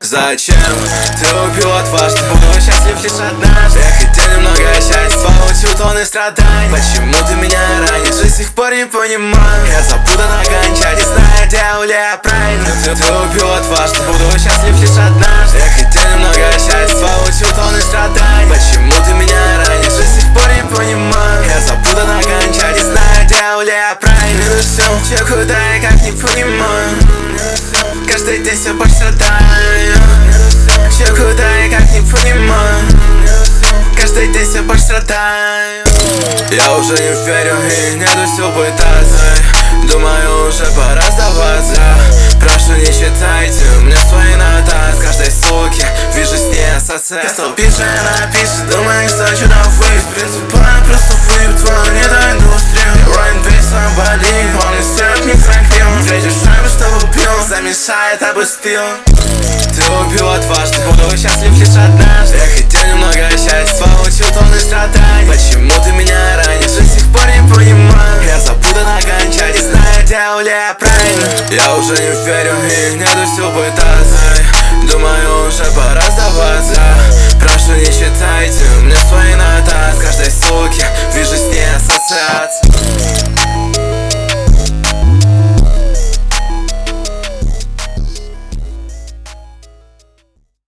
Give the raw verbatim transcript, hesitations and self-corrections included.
Зачем ты убил отважно? Буду счастлив лишь однажды. Я хотел немного счастья, получил тонны страданий. Почему ты меня ранишь? До сих пор не понимаю. Я запутан окончательно, не знаю, делал ли я правильно. Ты, ты убил отважно, буду счастлив лишь однажды. Я хотел немного счастья, получил тонны страданий. Почему ты меня ранишь? До сих пор не понимаю. Я запутан окончательно, не знаю, делал ли я правильно. Ну все, все куда я как не понимаю. Каждый день все больше страдаю. Все куда я как не понимаю. Каждый день все больше страдаю. Я уже не верю и нету сил пытаться. Думаю, уже пора сдаваться. Прошу, не считайте мне свои нотации. С каждой суки вижу с ней ассоциации. Кто пишет, напишет, думаю, что сюда выйдет. Принципально просто выйдет твою недоиндустрию. Роем дверь своим болит, полный сырок микрофильм. Третью шайбу, чтобы пил, замешает, обустил. Ты убил отважно, буду счастлив лишь однажды. Я хотел немного счастья, получил тонны страданий. Почему ты меня ранишь? До сих пор не понимаю. Я запутан окончательно, не знаю, делал ли я правильно. Я уже не верю и нету сил пытаться. Думаю, уже пора сдаваться. Прошу, не считайте мне свои нотации. С каждой суки вижу